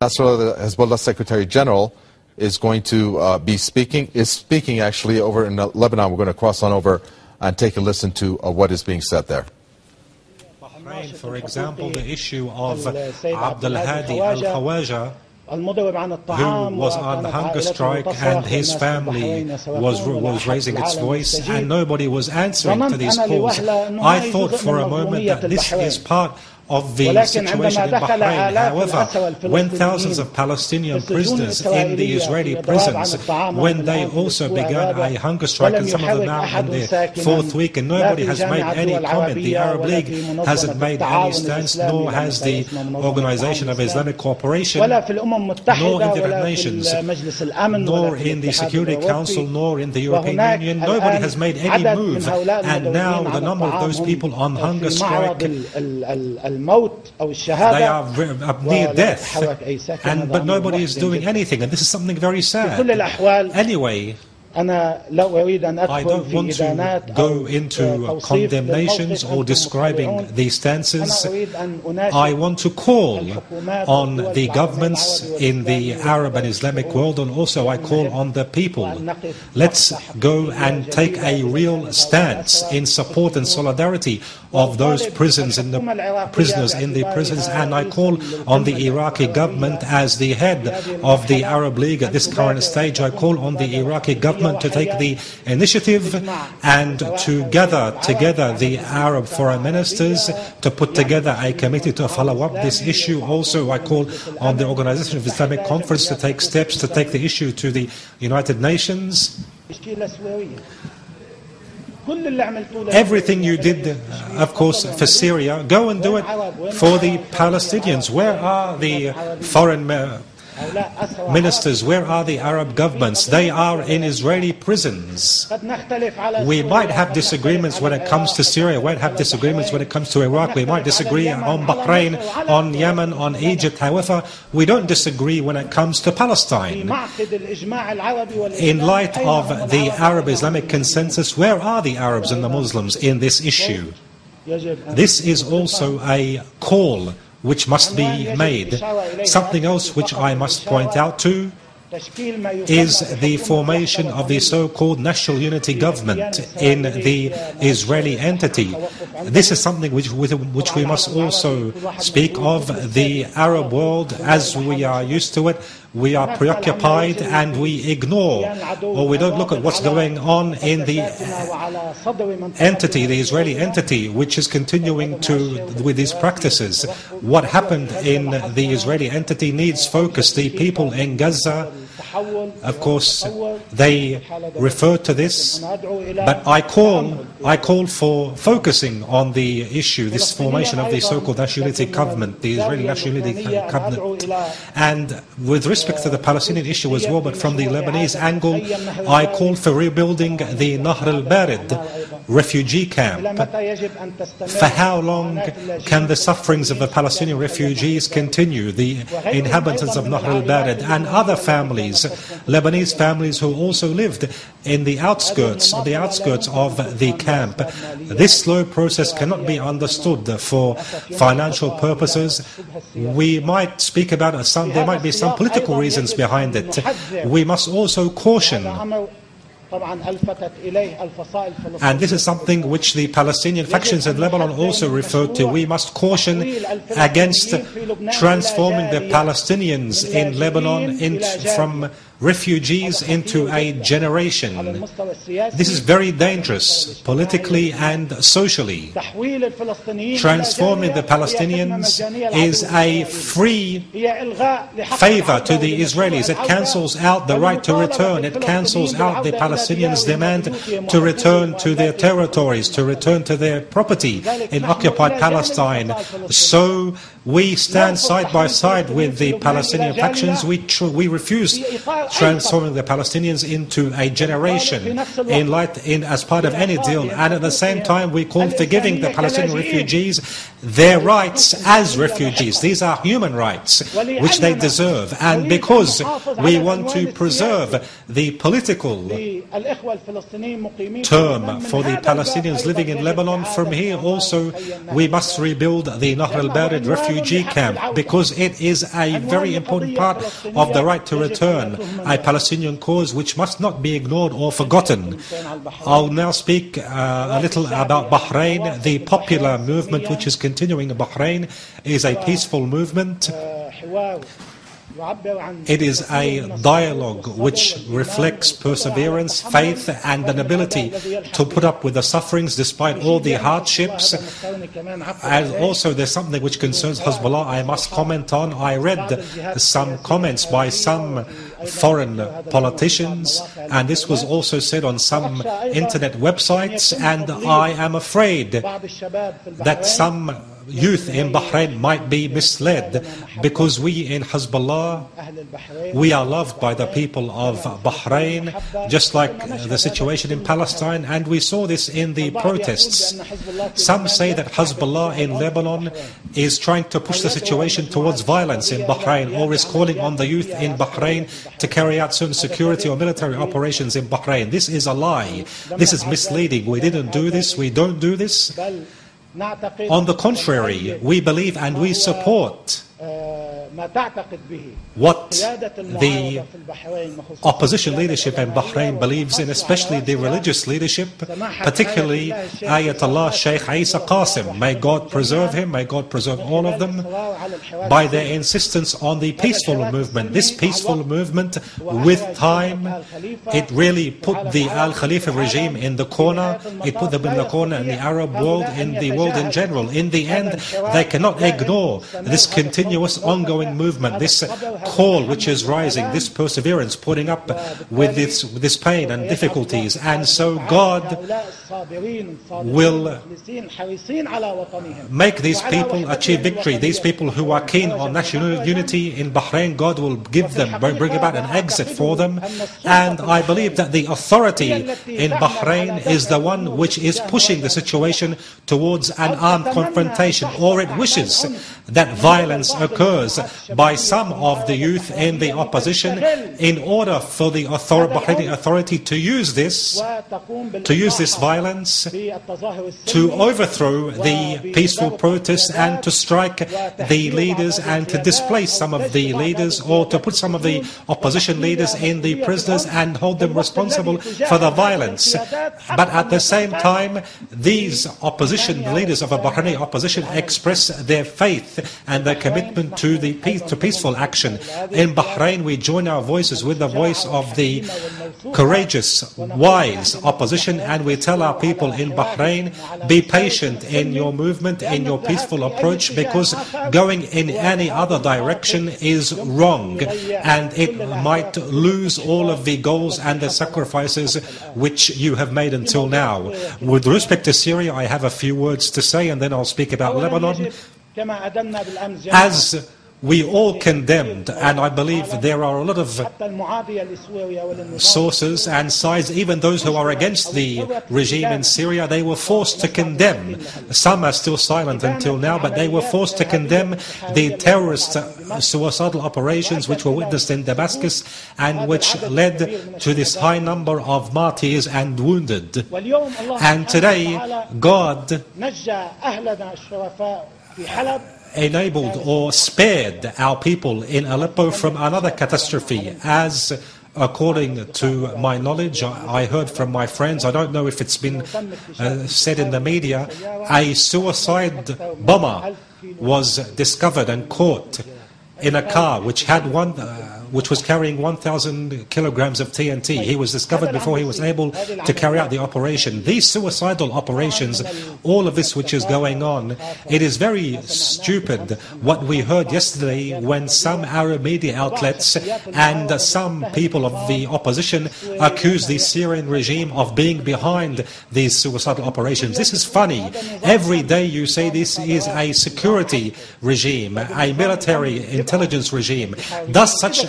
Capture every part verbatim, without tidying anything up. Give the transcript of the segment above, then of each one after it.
Nasrallah, the Hezbollah Secretary General, is going to uh, be speaking, is speaking actually over in Lebanon. We're going to cross on over and take a listen to uh, what is being said there. Bahrain, for example, the issue of Abdul Hadi al-Khawaja, who was on hunger strike, and his family was was raising its voice, and nobody was answering to these calls. I thought for a moment that this is part of the situation in Bahrain. However, when thousands of Palestinian prisoners in the Israeli prisons, when they also began a hunger strike, and some of them now in their fourth week, and nobody has made any comment, the Arab League hasn't made any stance, nor has the Organization of Islamic Cooperation, nor in the United Nations, nor in the Security Council, nor in the European Union. Nobody has made any move, and now the number of those people on hunger strike, they are near death, and, but nobody is doing anything, and this is something very sad. Anyway, I don't want to go into condemnations or describing these stances. I want to call on the governments in the Arab and Islamic world, and also I call on the people. Let's go and take a real stance in support and solidarity of those prisons in the prisoners in the prisons, and I call on the Iraqi government as the head of the Arab League at this current stage. I call on the Iraqi government to take the initiative and to gather together the Arab foreign ministers to put together a committee to follow up this issue. Also, I call on the Organization of Islamic Conference to take steps to take the issue to the United Nations. Everything you did, of course, for Syria, go and do it for the Palestinians. Where are the foreign ministers? Where are the Arab governments? They are in Israeli prisons. We might have disagreements when it comes to Syria, we might have disagreements when it comes to Iraq, we might disagree on Bahrain, on Yemen, on Egypt. However, we don't disagree when it comes to Palestine. In light of the Arab Islamic consensus, where are the Arabs and the Muslims in this issue? This is also a call which must be made. Something else which I must point out to is the formation of the so-called National Unity Government in the Israeli entity. This is something which, with, which we must also speak of. The Arab world, as we are used to it, we are preoccupied and we ignore, or we don't look at what's going on in the entity, the Israeli entity, which is continuing to with these practices. What happened in the Israeli entity needs focus. The people in Gaza, of course, they refer to this, but I call, I call for focusing on the issue, this formation of the so-called National Unity Government, the Israeli National Unity Government. And with respect to the Palestinian issue as well, but from the Lebanese angle, I call for rebuilding the Nahr al-Barid refugee camp. For how long can the sufferings of the Palestinian refugees continue? The inhabitants of Nahr al-Barid and other families, Lebanese families who also lived in the outskirts, the outskirts of the camp. This slow process cannot be understood for financial purposes. We might speak about some, there might be some political reasons behind it. We must also caution, and this is something which the Palestinian factions in Lebanon also refer to. We must caution against transforming the Palestinians in Lebanon into, from refugees into a generation. This is very dangerous, politically and socially. Transforming the Palestinians is a free favor to the Israelis. It cancels out the right to return. It cancels out the Palestinians' demand to return to their territories, to return to their property in occupied Palestine. So we stand side by side with the Palestinian factions. We, tr we refuse transforming the Palestinians into a generation in light, in, as part of any deal. And at the same time, we call for giving the Palestinian refugees their rights as refugees. These are human rights, which they deserve. And because we want to preserve the political term for the Palestinians living in Lebanon, from here also we must rebuild the Nahr al-Barid refugee camp, because it is a very important part of the right to return, a Palestinian cause which must not be ignored or forgotten. I'll now speak uh, a little about Bahrain. The popular movement which is continuing in Bahrain is a peaceful movement. It is a dialogue which reflects perseverance, faith, and an ability to put up with the sufferings despite all the hardships. And also there's something which concerns Hezbollah I must comment on. I read some comments by some foreign politicians, and this was also said on some internet websites, and I am afraid that some youth in Bahrain might be misled, because we in Hezbollah, we are loved by the people of Bahrain, just like the situation in Palestine, and we saw this in the protests. Some say that Hezbollah in Lebanon is trying to push the situation towards violence in Bahrain, or is calling on the youth in Bahrain to carry out certain security or military operations in Bahrain. This is a lie. This is misleading. We didn't do this. We don't do this. On the contrary, we believe and we support what the opposition leadership in Bahrain believes in, especially the religious leadership, particularly Ayatollah Sheikh Isa Qasim. May God preserve him, may God preserve all of them, by their insistence on the peaceful movement. This peaceful movement, with time, it really put the Al Khalifa regime in the corner, it put them in the corner in the Arab world, in the world in general. In the end, they cannot ignore this continuous ongoing movement, this call which is rising, this perseverance, putting up with this, with this pain and difficulties. And so God will make these people achieve victory. These people who are keen on national unity in Bahrain, God will give them, bring about an exit for them. And I believe that the authority in Bahrain is the one which is pushing the situation towards an armed confrontation, or it wishes that violence occurs by some of the youth in the opposition, in order for the author Bahraini authority to use this, to use this violence to overthrow the peaceful protests and to strike the leaders and to displace some of the leaders, or to put some of the opposition leaders in the prisoners and hold them responsible for the violence. But at the same time, these opposition leaders of a Bahraini opposition express their faith and their commitment to the peace, to peaceful action. In Bahrain, we join our voices with the voice of the courageous, wise opposition, and we tell our people in Bahrain, be patient in your movement, in your peaceful approach, because going in any other direction is wrong, and it might lose all of the goals and the sacrifices which you have made until now. With respect to Syria, I have a few words to say, and then I'll speak about Lebanon. As we all condemned, and I believe there are a lot of sources and sides, even those who are against the regime in Syria, they were forced to condemn. Some are still silent until now, but they were forced to condemn the terrorist suicidal operations which were witnessed in Damascus, and which led to this high number of martyrs and wounded. And today, God enabled or spared our people in Aleppo from another catastrophe, as according to my knowledge, I heard from my friends, I don't know if it's been uh, said in the media, a suicide bomber was discovered and caught in a car which had one uh, which was carrying one thousand kilograms of T N T. He was discovered before he was able to carry out the operation. These suicidal operations, all of this which is going on, it is very stupid what we heard yesterday when some Arab media outlets and some people of the opposition accused the Syrian regime of being behind these suicidal operations. This is funny. Every day you say this is a security regime, a military intelligence regime. Does such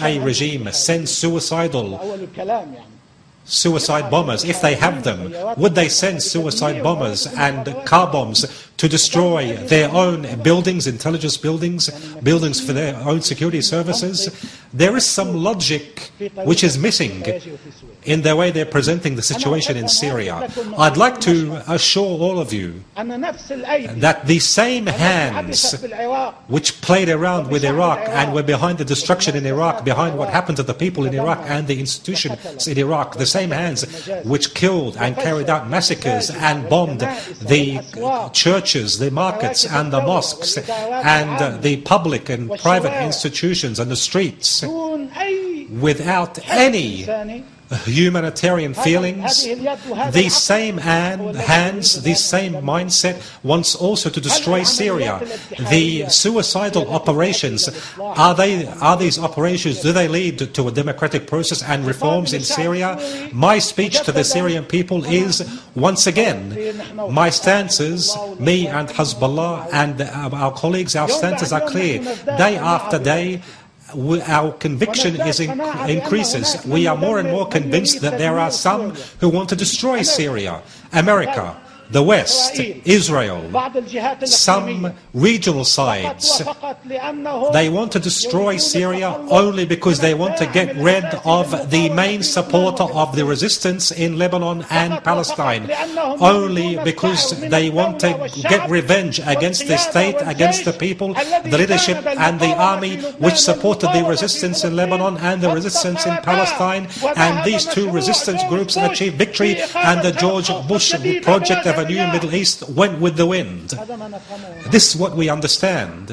a regime sends suicidal suicide bombers, if they have them, would they send suicide bombers and car bombs to destroy their own buildings, intelligence buildings, buildings for their own security services? There is some logic which is missing in the way they're presenting the situation in Syria. I'd like to assure all of you that the same hands which played around with Iraq and were behind the destruction in Iraq, behind what happened to the people in Iraq and the institutions in Iraq, the same hands which killed and carried out massacres and bombed the churches, the markets and the mosques and uh, the public and private institutions and the streets without any humanitarian feelings. These same hands, this same mindset wants also to destroy Syria. The suicidal operations, are they are these operations, do they lead to a democratic process and reforms in Syria? My speech to the Syrian people is, once again, my stances, me and Hezbollah and our colleagues, our stances are clear. Day after day, our conviction is in, increases. We are more and more convinced that there are some who want to destroy Syria, America, the West, Israel, some regional sides. They want to destroy Syria only because they want to get rid of the main supporter of the resistance in Lebanon and Palestine, only because they want to get revenge against the state, against the people, the leadership and the army which supported the resistance in Lebanon and the resistance in Palestine. And these two resistance groups achieved victory, and the George Bush project of a new Middle East went with the wind. This is what we understand.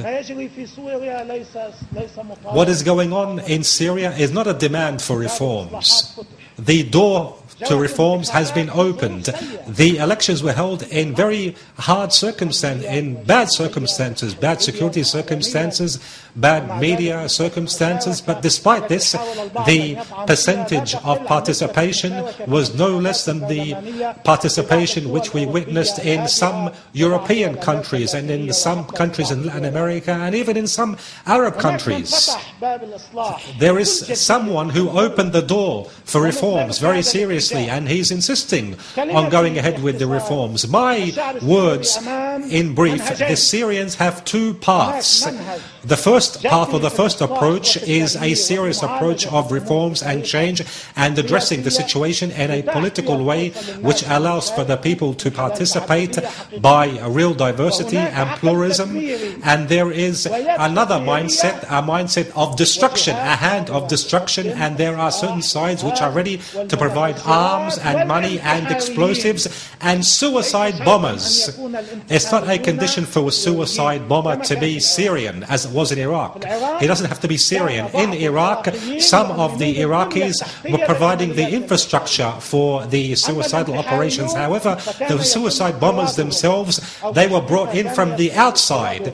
What is going on in Syria is not a demand for reforms. The door to reforms has been opened. The elections were held in very hard circumstances, in bad circumstances, bad security circumstances, bad media circumstances, but despite this, the percentage of participation was no less than the participation which we witnessed in some European countries and in some countries in Latin America and even in some Arab countries. There is someone who opened the door for reforms very seriously, and he's insisting on going ahead with the reforms. My words in brief, the Syrians have two paths. The first path or the first approach is a serious approach of reforms and change and addressing the situation in a political way which allows for the people to participate by a real diversity and pluralism. And there is another mindset, a mindset of destruction, a hand of destruction, and there are certain sides which are ready to provide arms and money and explosives and suicide bombers. It's not a condition for a suicide bomber to be Syrian, as it was in Iraq. He doesn't have to be Syrian. In Iraq, some of the Iraqis were providing the infrastructure for the suicidal operations. However, the suicide bombers themselves, they were brought in from the outside.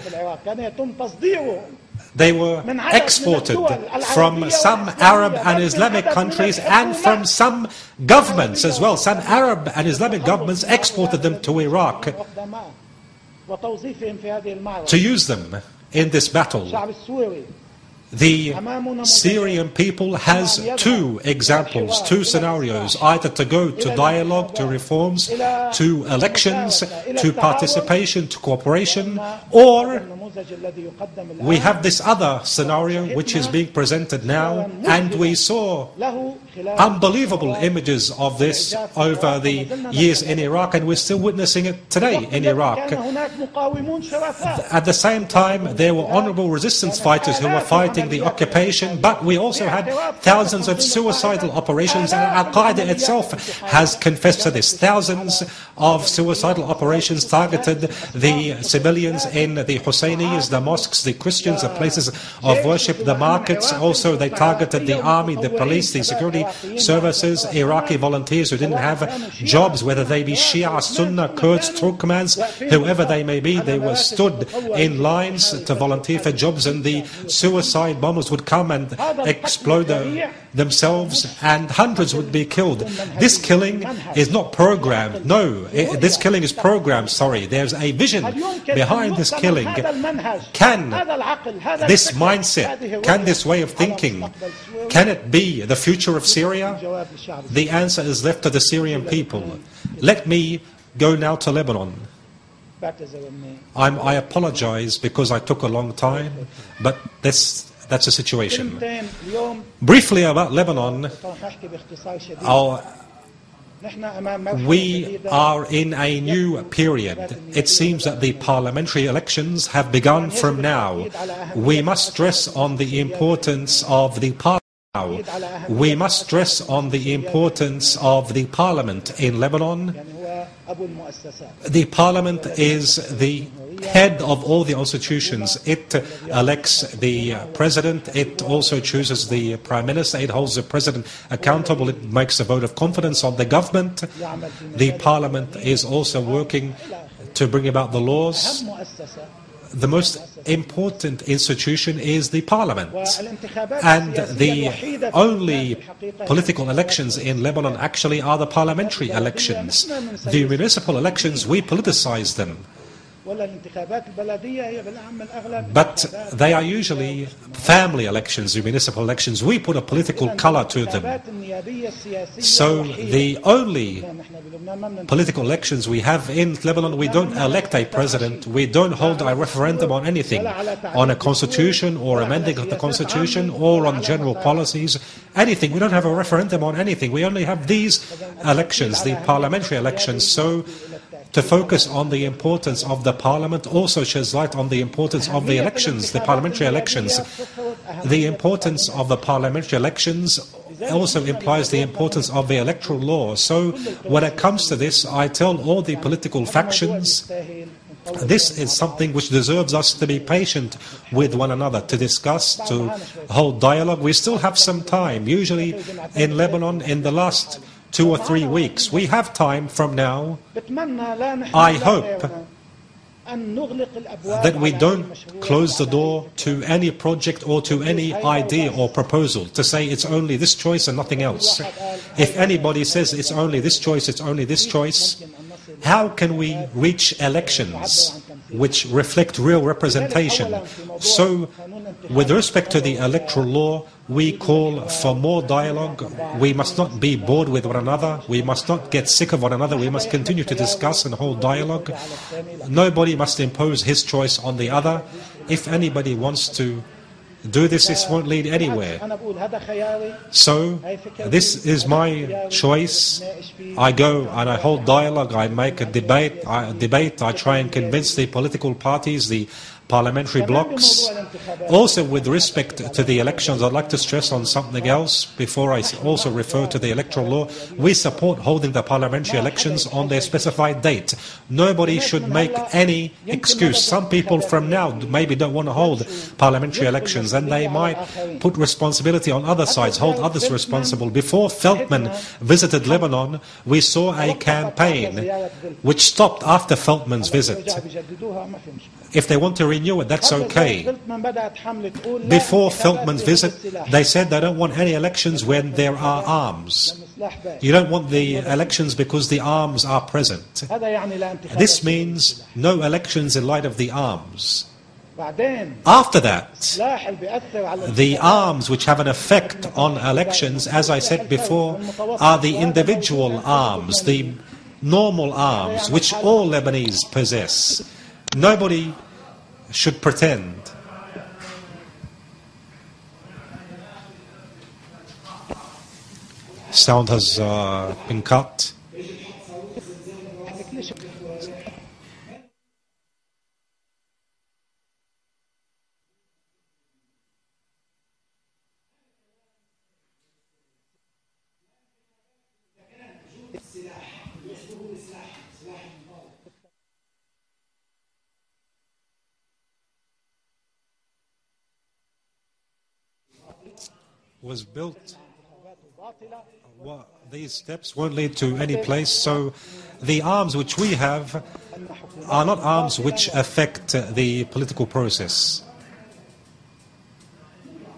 They were exported from some Arab and Islamic countries and from some governments as well. Some Arab and Islamic governments exported them to Iraq to use them in this battle. The Syrian people has two examples, two scenarios, either to go to dialogue, to reforms, to elections, to participation, to cooperation, or we have this other scenario which is being presented now, and we saw unbelievable images of this over the years in Iraq, and we're still witnessing it today in Iraq. At the same time, there were honorable resistance fighters who were fighting the occupation, but we also had thousands of suicidal operations, and Al-Qaeda itself has confessed to this. Thousands of suicidal operations targeted the civilians in the Husseini's, the mosques, the Christians, the places of worship, the markets. Also, they targeted the army, the police, the security services, Iraqi volunteers who didn't have jobs, whether they be Shia, Sunnah, Kurds, Turkmens, whoever they may be. They were stood in lines to volunteer for jobs, and the suicide suicide bombers would come and explode uh, themselves, and hundreds would be killed. This killing is not programmed. No, it, this killing is programmed, sorry. There's a vision behind this killing. Can this mindset, can this way of thinking, can it be the future of Syria? The answer is left to the Syrian people. Let me go now to Lebanon. I'm, I apologize because I took a long time, but this, that's the situation. Briefly about Lebanon, our, we are in a new period. It seems that the parliamentary elections have begun from now. We must stress on the importance of the parliament. Now, we must stress on the importance of the parliament in Lebanon. The parliament is the head of all the institutions. It elects the president. It also chooses the prime minister. It holds the president accountable. It makes a vote of confidence on the government. The parliament is also working to bring about the laws. The most important institution is the parliament, and the only political elections in Lebanon actually are the parliamentary elections. The municipal elections, we politicize them, but they are usually family elections, the municipal elections. We put a political color to them. So the only political elections we have in Lebanon, we don't elect a president, we don't hold a referendum on anything, on a constitution or amending of the constitution or on general policies, anything. We don't have a referendum on anything. We only have these elections, the parliamentary elections. So to focus on the importance of the parliament also sheds light on the importance of the elections, the parliamentary elections. The importance of the parliamentary elections also implies the importance of the electoral law. So when it comes to this, I tell all the political factions, this is something which deserves us to be patient with one another, to discuss, to hold dialogue. We still have some time. Usually in Lebanon, in the last two or three weeks, we have time from now. I hope that we don't close the door to any project or to any idea or proposal, to say it's only this choice and nothing else. If anybody says it's only this choice, it's only this choice, how can we reach elections which reflect real representation? So, with respect to the electoral law, we call for more dialogue. We must not be bored with one another. We must not get sick of one another. We must continue to discuss and hold dialogue. Nobody must impose his choice on the other. If anybody wants to do this, this won't lead anywhere. So, this is my choice. I go and I hold dialogue, I make a debate, I debate, I try and convince the political parties, the parliamentary blocs. Also, with respect to the elections, I'd like to stress on something else before I also refer to the electoral law. We support holding the parliamentary elections on their specified date. Nobody should make any excuse. Some people from now maybe don't want to hold parliamentary elections, and they might put responsibility on other sides, hold others responsible. Before Feldman visited Lebanon, we saw a campaign which stopped after Feldman's visit. If they want to renew it, that's okay. Before Feldman's visit, they said they don't want any elections when there are arms. You don't want the elections because the arms are present. This means no elections in light of the arms. After that, the arms which have an effect on elections, as I said before, are the individual arms, the normal arms, which all Lebanese possess. Nobody should pretend. Sound has uh, been cut. Was built, well, these steps won't lead to any place. So the arms which we have are not arms which affect the political process.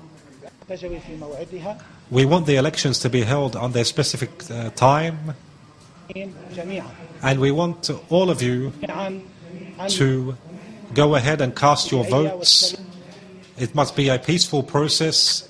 We want the elections to be held on their specific uh, time, and we want all of you to go ahead and cast your votes. It must be a peaceful process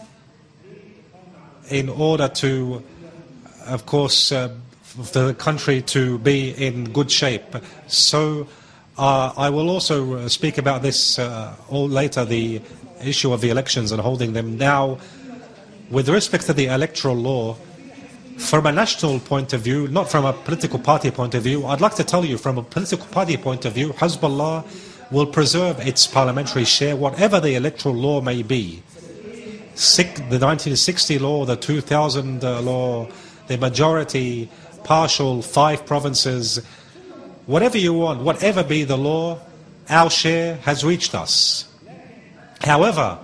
in order to, of course, uh, for the country to be in good shape. So uh, I will also speak about this uh, all later, the issue of the elections and holding them. Now, with respect to the electoral law, from a national point of view, not from a political party point of view, I'd like to tell you from a political party point of view, Hezbollah will preserve its parliamentary share, whatever the electoral law may be. The nineteen sixty law, the two thousand law, the majority, partial, five provinces, whatever you want, whatever be the law, our share has reached us. However,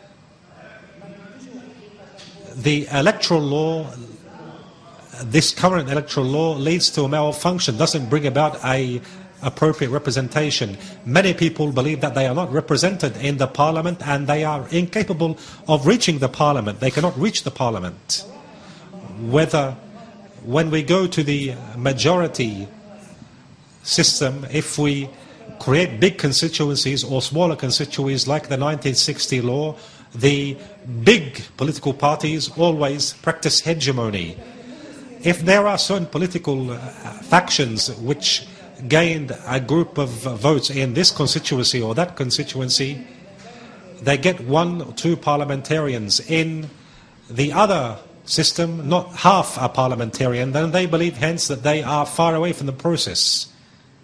the electoral law, this current electoral law leads to a malfunction, doesn't bring about a appropriate representation. Many people believe that they are not represented in the parliament and they are incapable of reaching the parliament. They cannot reach the parliament. Whether when we go to the majority system, if we create big constituencies or smaller constituencies like the nineteen sixty law, the big political parties always practice hegemony. If there are certain political uh, factions which gained a group of uh, votes in this constituency or that constituency, they get one or two parliamentarians. In the other system, not half a parliamentarian, then they believe hence that they are far away from the process.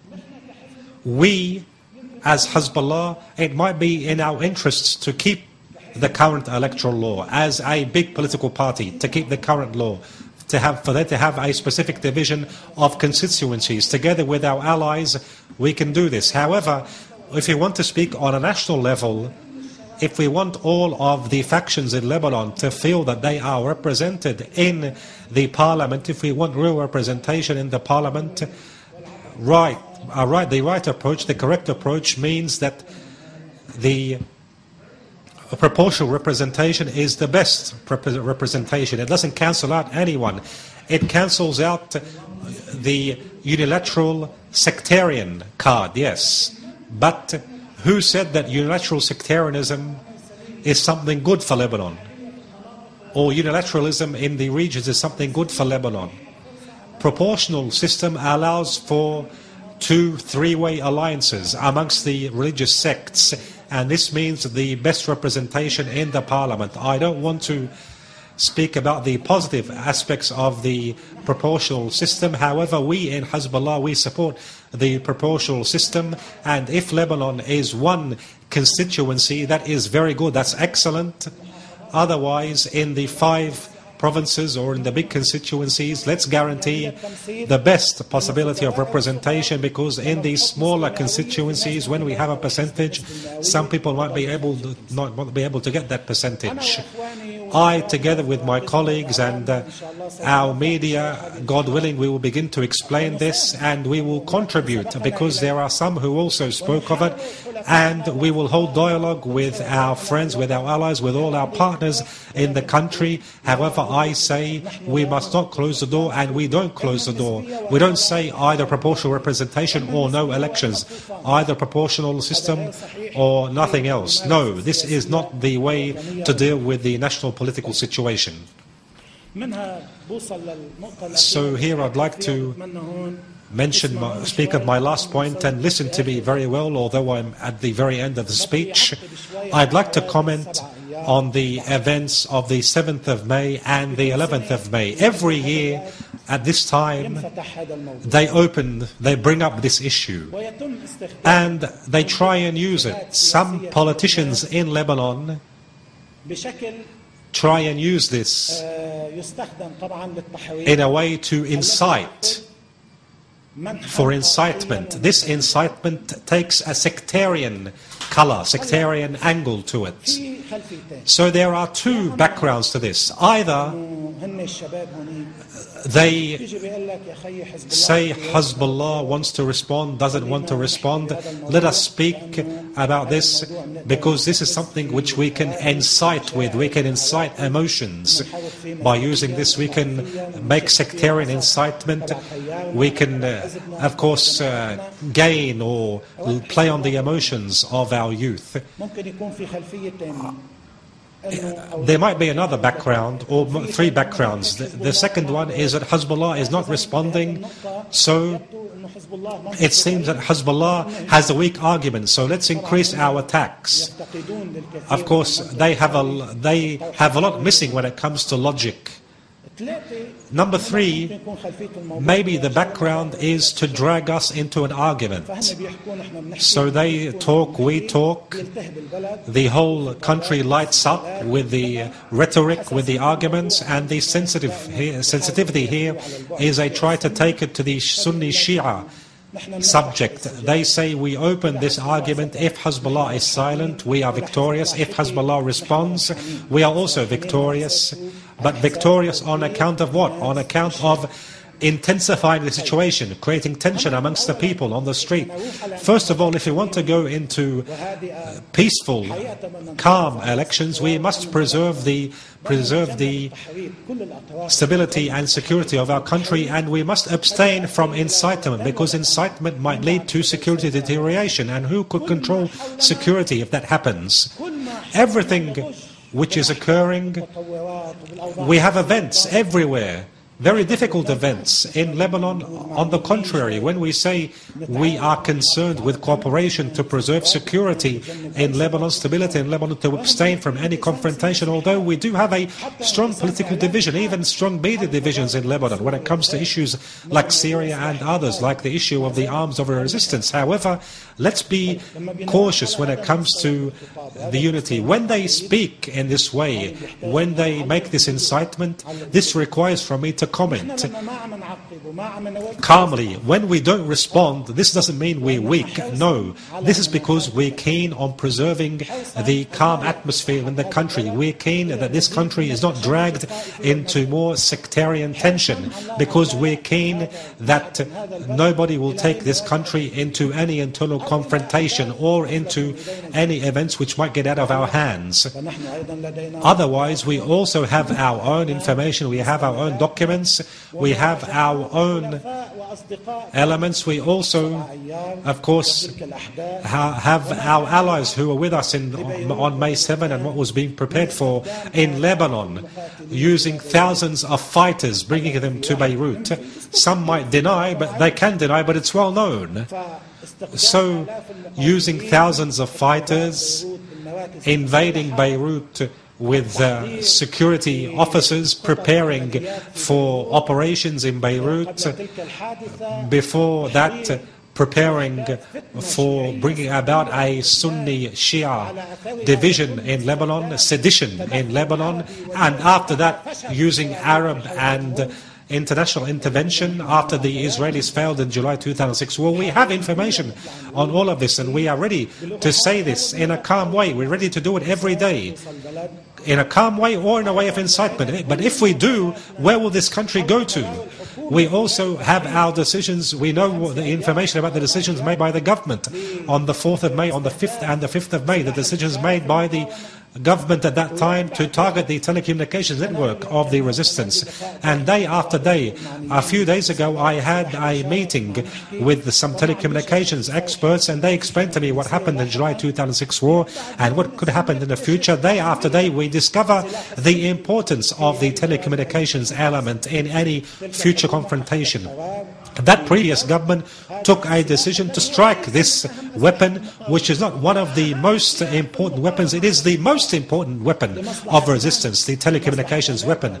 We, as Hezbollah, it might be in our interests to keep the current electoral law as a big political party, to keep the current law, to have, for them to have a specific division of constituencies. Together with our allies, we can do this. However, if we want to speak on a national level, if we want all of the factions in Lebanon to feel that they are represented in the parliament, if we want real representation in the parliament, right, uh, right, the right approach, the correct approach means that the proportional representation is the best representation. It doesn't cancel out anyone. It cancels out the unilateral sectarian card, yes. But who said that unilateral sectarianism is something good for Lebanon? Or unilateralism in the regions is something good for Lebanon? Proportional system allows for two, three-way alliances amongst the religious sects, and this means the best representation in the parliament. I don't want to speak about the positive aspects of the proportional system. However, we in Hezbollah, we support the proportional system, and if Lebanon is one constituency, that is very good, that's excellent. Otherwise, in the five provinces or in the big constituencies, let's guarantee the best possibility of representation, because in these smaller constituencies, when we have a percentage, some people might be able to not, not be able to get that percentage. I, together with my colleagues and uh, our media, God willing, we will begin to explain this, and we will contribute, because there are some who also spoke of it, and we will hold dialogue with our friends, with our allies, with all our partners in the country. However, I say we must not close the door, and we don't close the door. We don't say either proportional representation or no elections, either proportional system or nothing else. No, this is not the way to deal with the national political situation. So here I'd like to mention, my, speak of my last point, and listen to me very well, although I'm at the very end of the speech. I'd like to comment on the events of the seventh of May and the eleventh of May. Every year at this time, they open, they bring up this issue, and they try and use it. Some politicians in Lebanon try and use this in a way to incite, for incitement. This incitement takes a sectarian color, sectarian angle to it. So there are two backgrounds to this. Either They say Hezbollah wants to respond, doesn't want to respond. Let us speak about this, because this is something which we can incite with. We can incite emotions. By using this, we can make sectarian incitement. We can, uh, of course, uh, gain or play on the emotions of our youth. There might be another background, or three backgrounds. The, the second one is that Hezbollah is not responding, so it seems that Hezbollah has a weak argument, so let's increase our attacks. Of course, they have a, they have a lot missing when it comes to logic. Number three, maybe the background is to drag us into an argument. So they talk, we talk, the whole country lights up with the rhetoric, with the arguments, and the sensitive here, sensitivity here is they try to take it to the Sunni Shia subject. They say we open this argument, if Hezbollah is silent, we are victorious. If Hezbollah responds, we are also victorious. But victorious on account of what? On account of intensifying the situation, creating tension amongst the people on the street. First of all, if we want to go into uh, peaceful, calm elections, we must preserve the preserve the stability and security of our country, and we must abstain from incitement, because incitement might lead to security deterioration, and who could control security if that happens? Everything which is occurring, we have events everywhere, very difficult events. In Lebanon, on the contrary, when we say we are concerned with cooperation to preserve security in Lebanon, stability in Lebanon, to abstain from any confrontation, although we do have a strong political division, even strong media divisions in Lebanon when it comes to issues like Syria and others, like the issue of the arms of resistance. However, let's be cautious when it comes to the unity. When they speak in this way, when they make this incitement, this requires from me to comment calmly. When we don't respond, this doesn't mean we're weak. No, this is because we're keen on preserving the calm atmosphere in the country. We're keen that this country is not dragged into more sectarian tension, because we're keen that nobody will take this country into any internal confrontation or into any events which might get out of our hands. Otherwise, we also have our own information, we have our own documents, we have our own elements. We also, of course, ha have our allies who are with us in, on May seventh and what was being prepared for in Lebanon, using thousands of fighters, bringing them to Beirut. Some might deny, but they can deny, but it's well known. So, using thousands of fighters, invading Beirut with uh, security officers preparing for operations in Beirut, before that uh, preparing for bringing about a Sunni Shia division in Lebanon, sedition in Lebanon, and after that using Arab and international intervention after the Israelis failed in July two thousand six. Well, we have information on all of this, and we are ready to say this in a calm way. We're ready to do it every day, in a calm way or in a way of incitement. But if we do, where will this country go to? We also have our decisions. We know the information about the decisions made by the government on the fourth of May, on the fifth and the fifth of May, the decisions made by the government at that time to target the telecommunications network of the resistance. And day after day, a few days ago, I had a meeting with some telecommunications experts, and they explained to me what happened in July two thousand six war and what could happen in the future. Day after day, we discover the importance of the telecommunications element in any future confrontation. That previous government took a decision to strike this weapon, which is not one of the most important weapons. It is the most important weapon of resistance, the telecommunications weapon.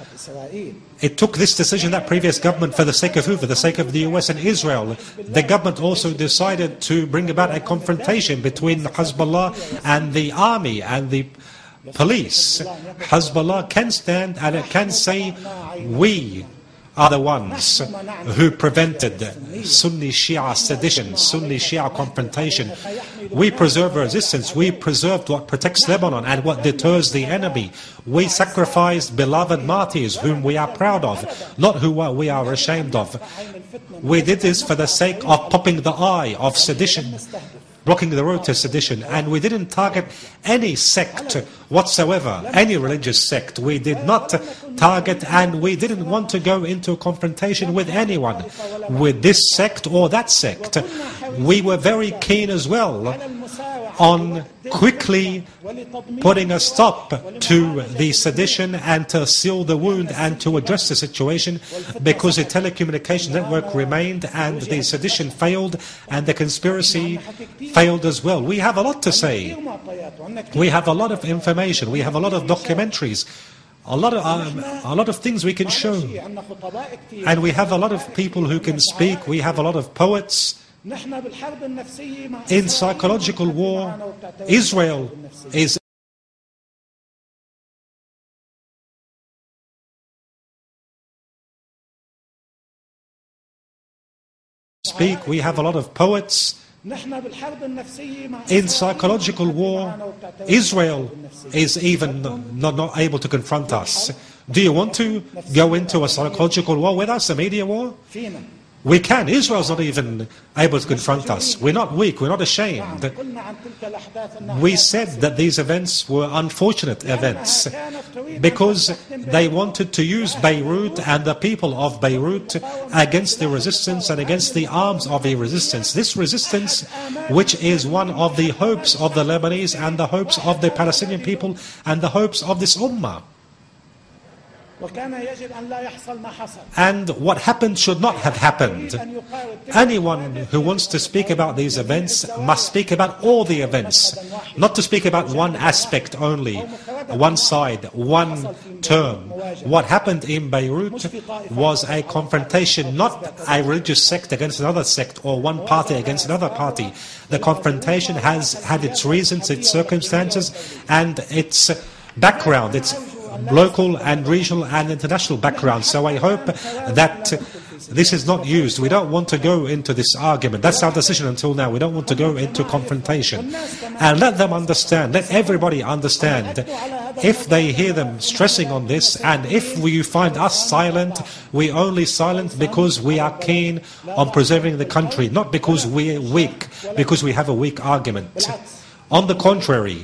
It took this decision, that previous government, for the sake of who? For the sake of the U S and Israel. The government also decided to bring about a confrontation between Hezbollah and the army and the police. Hezbollah can stand and it can say, we are the ones who prevented Sunni Shia sedition, Sunni Shia confrontation. We preserve resistance. We preserved what protects Lebanon and what deters the enemy. We sacrificed beloved martyrs whom we are proud of, not who we are ashamed of. We did this for the sake of popping the eye of sedition, blocking the road to sedition, and we didn't target any sect whatsoever, any religious sect. We did not target, and we didn't want to go into a confrontation with anyone, with this sect or that sect. We were very keen as well on quickly putting a stop to the sedition and to seal the wound and to address the situation, because the telecommunication network remained and the sedition failed and the conspiracy failed as well. We have a lot to say. We have a lot of information. We have a lot of documentaries. A lot of um, a lot of things we can show. And we have a lot of people who can speak. We have a lot of poets. In psychological war, Israel is speak. We have a lot of poets. In psychological war, Israel is even not, not able to confront us. Do you want to go into a psychological war with us, a media war? We can. Israel's not even able to confront us. We're not weak. We're not ashamed. We said that these events were unfortunate events because they wanted to use Beirut and the people of Beirut against the resistance and against the arms of the resistance. This resistance, which is one of the hopes of the Lebanese and the hopes of the Palestinian people and the hopes of this ummah. And what happened should not have happened. Anyone who wants to speak about these events must speak about all the events, not to speak about one aspect only, one side, one term. What happened in Beirut was a confrontation, not a religious sect against another sect or one party against another party. The confrontation has had its reasons, its circumstances, and its background, its local and regional and international background. So I hope that this is not used. We don't want to go into this argument. That's our decision until now. We don't want to go into confrontation. And let them understand, let everybody understand, if they hear them stressing on this, and if you find us silent, we only silent because we are keen on preserving the country, not because we're weak, because we have a weak argument. On the contrary,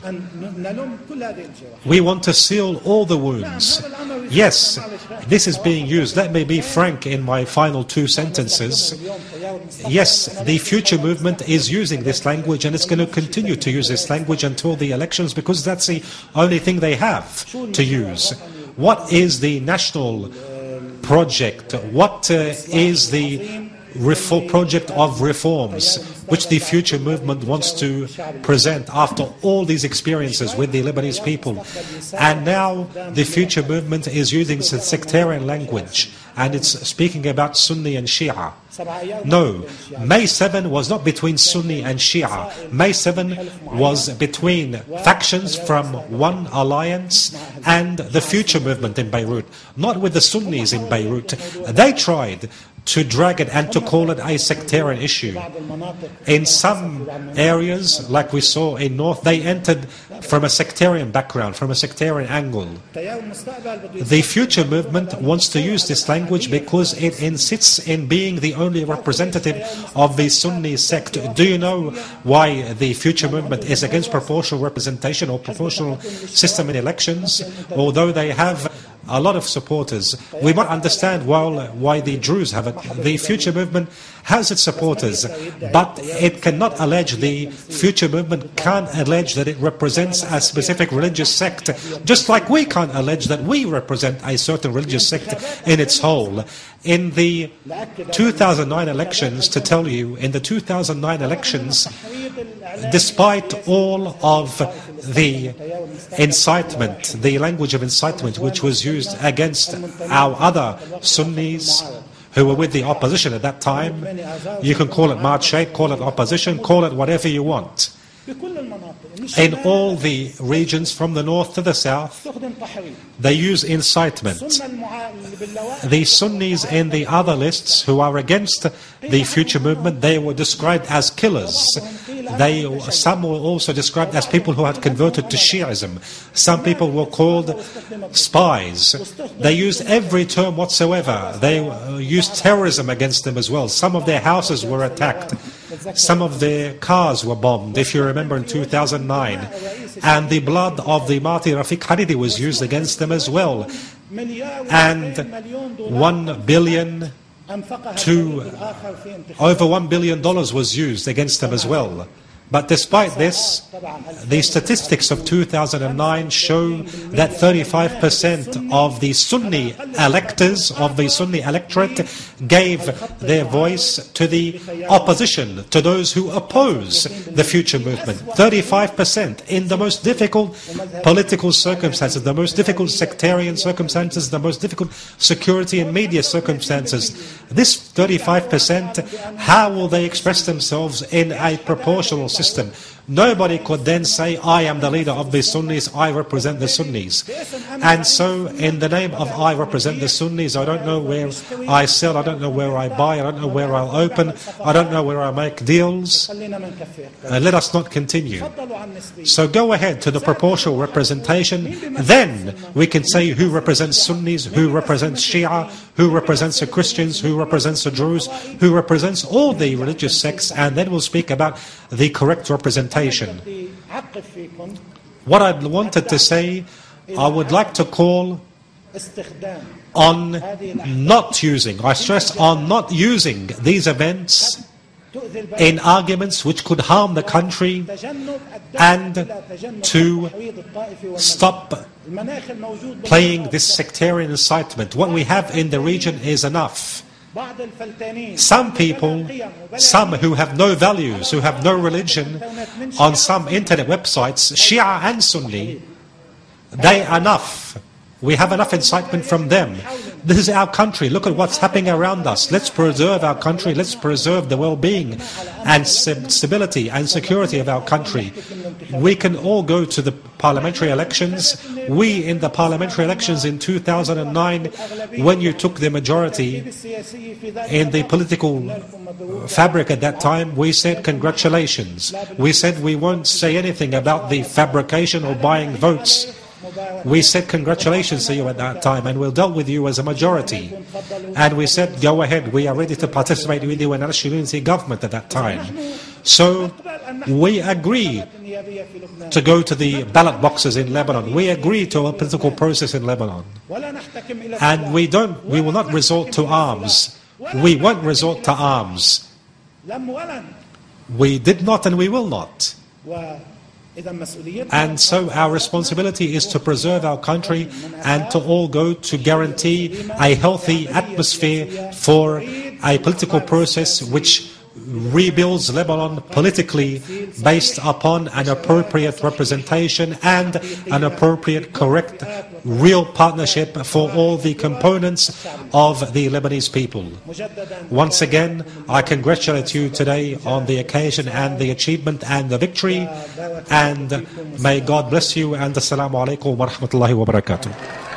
we want to seal all the wounds. Yes, this is being used. Let me be frank in my final two sentences. Yes, the future movement is using this language, and it's going to continue to use this language until the elections, because that's the only thing they have to use. What is the national project? What uh, is the reform project of reforms which the future movement wants to present after all these experiences with the Lebanese people? And now the future movement is using sectarian language, and it's speaking about Sunni and Shia. No, May seventh was not between Sunni and Shia. May seventh was between factions from one alliance and the future movement in Beirut, not with the Sunnis in Beirut. They tried to drag it and to call it a sectarian issue. In some areas, like we saw in North, they entered from a sectarian background, from a sectarian angle. The future movement wants to use this language because it insists in being the only representative of the Sunni sect. Do you know why the future movement is against proportional representation or proportional system in elections? Although they have a lot of supporters, we might understand why, why the Druze have it. The future movement has its supporters, but it cannot allege, the future movement can't allege that it represents a specific religious sect, just like we can't allege that we represent a certain religious sect in its whole. In the two thousand nine elections, to tell you, in the two thousand nine elections, despite all of the incitement, the language of incitement which was used against our other Sunnis who were with the opposition at that time, you can call it marche, call it opposition, call it whatever you want. In all the regions from the north to the south, they use incitement. The Sunnis in the other lists who are against the future movement, they were described as killers. They, some were also described as people who had converted to Shi'ism. Some people were called spies. They used every term whatsoever. They uh, used terrorism against them as well. Some of their houses were attacked. Some of their cars were bombed, if you remember, in two thousand nine. And the blood of the martyr Rafiq Hariri was used against them as well. And one billion to over one billion dollars was used against them as well. But despite this, the statistics of two thousand nine show that thirty-five percent of the Sunni electors, of the Sunni electorate, gave their voice to the opposition, to those who oppose the future movement. thirty-five percent in the most difficult political circumstances, the most difficult sectarian circumstances, the most difficult security and media circumstances. This thirty-five percent, how will they express themselves in a proportional system? System. Nobody could then say, I am the leader of the Sunnis, I represent the Sunnis. And so, in the name of I represent the Sunnis, I don't know where I sell, I don't know where I buy, I don't know where I'll open, I don't know where I make deals. Uh, let us not continue. So go ahead to the proportional representation, then we can say who represents Sunnis, who represents Shia, who represents the Christians, who represents the Druze, who represents all the religious sects, and then we'll speak about the correct representation. What I wanted to say, I would like to call on not using, I stress on not using these events in arguments which could harm the country, and to stop playing this sectarian incitement. What we have in the region is enough. Some people, some who have no values, who have no religion, on some internet websites, Shia and Sunni, they are enough. We have enough incitement from them. This is our country. Look at what's happening around us. Let's preserve our country. Let's preserve the well-being and stability and security of our country. We can all go to the parliamentary elections. We, in the parliamentary elections in two thousand nine, when you took the majority in the political fabric at that time, we said congratulations. We said we won't say anything about the fabrication or buying votes. We said congratulations to you at that time, and we'll deal with you as a majority. And we said, go ahead, we are ready to participate with you in a national unity government at that time. So we agree to go to the ballot boxes in Lebanon. We agree to a political process in Lebanon. And we don't, we will not resort to arms. We won't resort to arms. We did not and we will not. And so our responsibility is to preserve our country and to all go to guarantee a healthy atmosphere for a political process which rebuilds Lebanon politically based upon an appropriate representation and an appropriate, correct, real partnership for all the components of the Lebanese people. Once again, I congratulate you today on the occasion and the achievement and the victory, and may God bless you, and Assalamu alaikum wa rahmatullahi wa barakatuh.